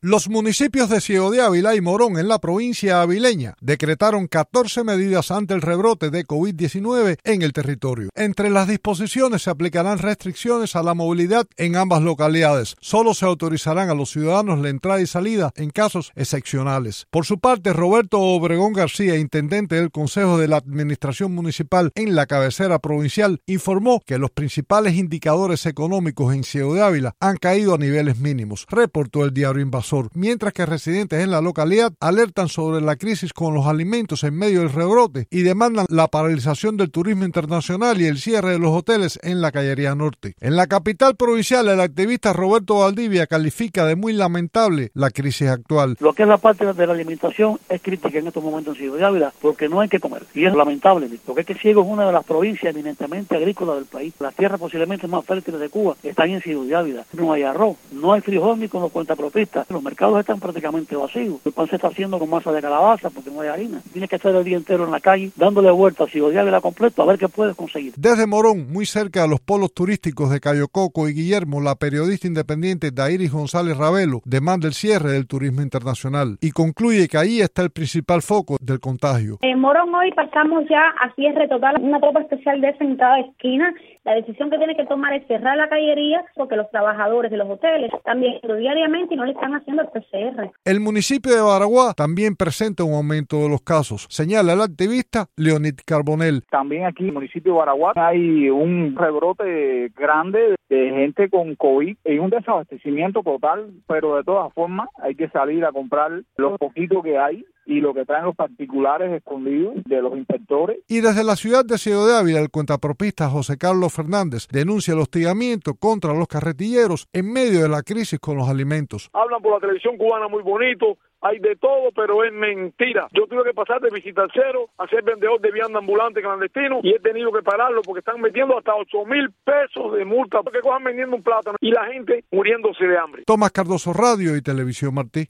Los municipios de Ciego de Ávila y Morón en la provincia avileña decretaron 14 medidas ante el rebrote de COVID-19 en el territorio. Entre las disposiciones se aplicarán restricciones a la movilidad en ambas localidades. Solo se autorizarán a los ciudadanos la entrada y salida en casos excepcionales. Por su parte, Roberto Obregón García, intendente del Consejo de la Administración Municipal en la cabecera provincial, informó que los principales indicadores económicos en Ciego de Ávila han caído a niveles mínimos, reportó el diario Invasor. Mientras que residentes en la localidad alertan sobre la crisis con los alimentos en medio del rebrote y demandan la paralización del turismo internacional y el cierre de los hoteles en la Cañería Norte. En la capital provincial, el activista Roberto Valdivia califica de muy lamentable la crisis actual. Lo que es la parte de la alimentación es crítica en estos momentos en Ciego de Ávila porque no hay que comer y es lamentable porque es que Ciego es una de las provincias eminentemente agrícolas del país. Las tierras posiblemente más fértiles de Cuba están en Ciego de Ávila. No hay arroz, no hay frijol ni con los cuentapropistas. Los mercados están prácticamente vacíos. El pan se está haciendo con masa de calabaza porque no hay harina. Tienes que estar el día entero en la calle dándole vueltas a Ciego de Ávila completo a ver qué puedes conseguir. Desde Morón, muy cerca de los polos turísticos de Cayo Coco y Guillermo, la periodista independiente Dairis González Ravelo demanda el cierre del turismo internacional y concluye que ahí está el principal foco del contagio. En Morón hoy pasamos ya a cierre total, una tropa especial de en cada esquina. La decisión que tiene que tomar es cerrar la cañería porque los trabajadores de los hoteles están viendo diariamente y no le están haciendo el PCR. El municipio de Baraguá también presenta un aumento de los casos, señala el activista Leonid Carbonell. También aquí en el municipio de Baraguá hay un rebrote grande de gente con COVID y un desabastecimiento total, pero de todas formas hay que salir a comprar lo poquito que hay y lo que traen los particulares escondidos de los inspectores. Y desde la ciudad de Ciego de Ávila, el cuentapropista José Carlos Fernández denuncia el hostigamiento contra los carretilleros en medio de la crisis con los alimentos. Hablan por la televisión cubana muy bonito, hay de todo, pero es mentira. Yo tuve que pasar de visitarcero a ser vendedor de vianda ambulante clandestino y he tenido que pararlo porque están metiendo hasta 8,000 pesos de multa porque cojan vendiendo un plátano y la gente muriéndose de hambre. Tomás Cardoso, Radio y Televisión Martí.